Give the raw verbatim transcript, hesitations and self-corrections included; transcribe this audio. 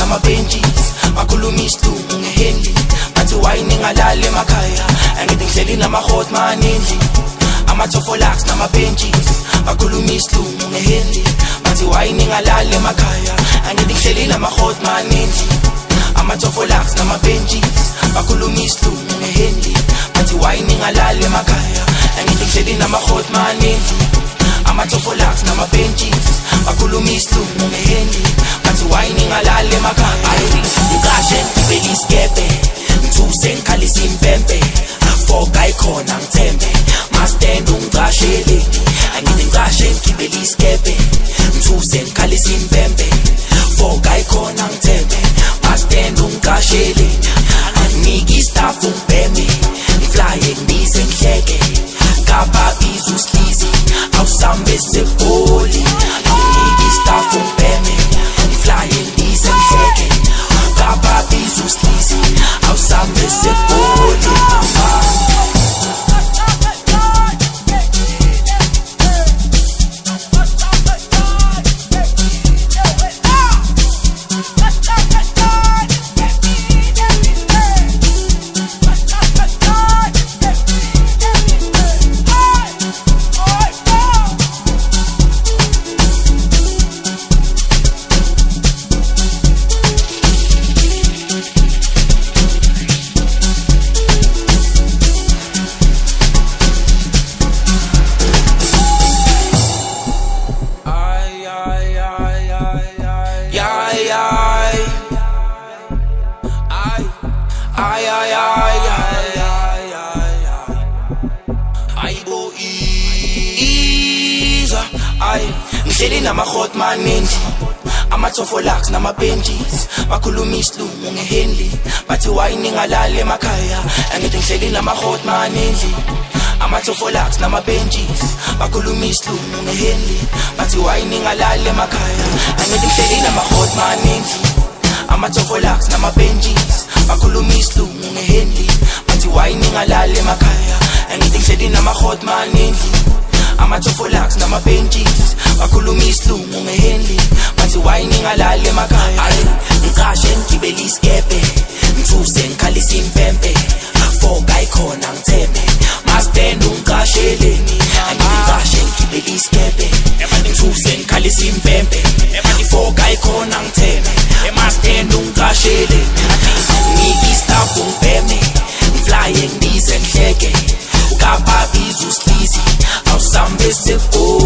nama-benches bakhuluma isilungu ngeHenley bathi wine ngalala emakhaya angithi ngihleli nama-hot man endlini ama-Tofolax nama-benches bakhuluma isilungu ngeHenley bathi wine ngalala emakhaya angithi ngihleli nama-hot man endlini ama-Tofolax nama-benches bakhuluma isilungu ngeHenley bathi wine ngalala emakhaya angithi ngihleli nama-hot man endlini ama-Tofolax nama-benches bakhuluma isilungu ngeHenley bathi wine ngalala emakhaya ngicashe ngibeke isikebhe ngithuse ngikhalisa impempe foga ikhona ngithembe mastand ungicasheleni angithi ngicashe ngibeke isikebhe ngithuse ngikhalisa impempe foga ikhona ngithembe mastand ungicasheleni anginiki staff ungibheme ngiflaye ngibize ngihleke kababiza usilizi awusambe sebholi anginiki staff ungibheme ngiflaye ngibize ngihleke kababiza usilizi awusambe sebholi ngihleli nama-hot man endlini ama-Tofolax nama-benches bakhuluma isilungu ngeHenley bathi wine ngalala emakhaya angithi ngihleli nama-hot man endlini ama-Tofolax nama-benches bakhuluma isilungu ngeHenley bathi wine ngalala emakhaya angithi ngihleli nama-hot man endlini ama-Tofolax nama-benches bakhuluma isilungu ngeHenley bathi wine ngalala emakhaya angithi ngihleli nama-hot man endlini ama-Tofolax nama-benches bakhuluma isilungu ngeHenley bathi wine ngalala emakhaya ngicashe ngibeke isikebhe ngithuse ngikhalisa impempe foga ikhona ngithembe mastand ungicasheleni angithi ngicashe ngibeke isikebhe ngithuse ngikhalisa impempe foga ikhona ngithembe mastand ungicasheleni ngiki staff ungibheme ngiflaye ngibize ngihleke kababiza usilizi awusambe sebholi